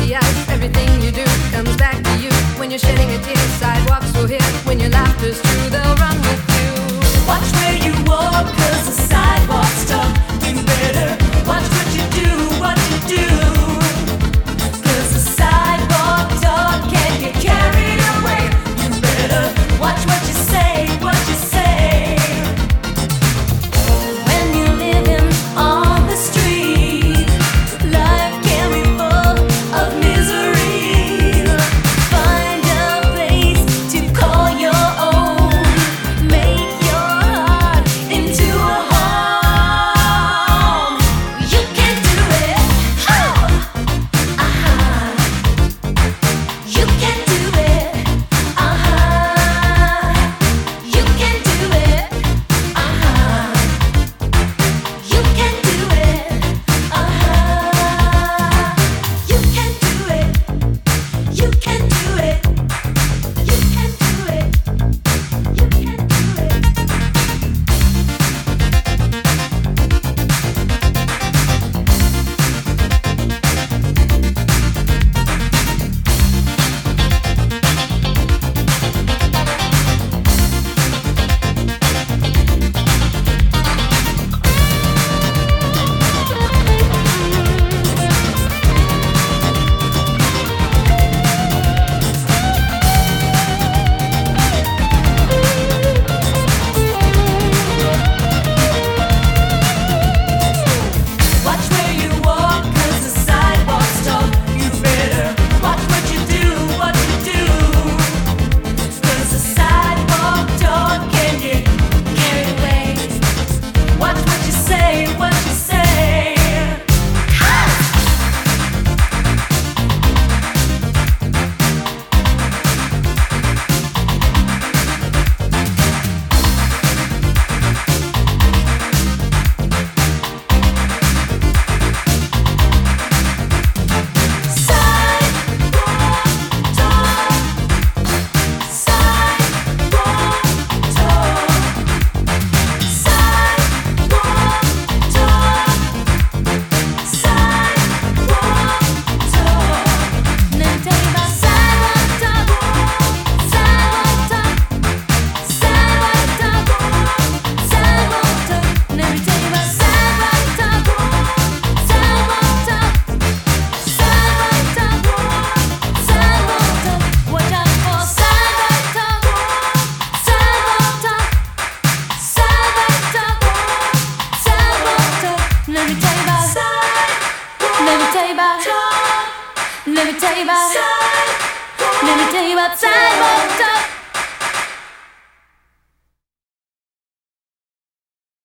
the ice. Everything you do comes back to you. When you're shedding a tear, sidewalks will hear. When your laughter's true, they'll run with you. Watch where you walk, 'cause the sidewalk's tough. You better watch what you do, what you do. 'Cause the sidewalk dog can get carried away. You better watch what you say, what you say. When you're living on the street, life can be full of misery. Find a place to call your own. Make your heart into a home. You can do it. Oh! You can do it. You can do it. You can do it. You can do it. You can do it. You can do it. You can do it. Watch where you walk, 'cause the sidewalk's tough. You better watch what you do, what you do. 'Cause the sidewalk dog can get carried away. Watch what you say, what you say. Let me tell you about sidewalk.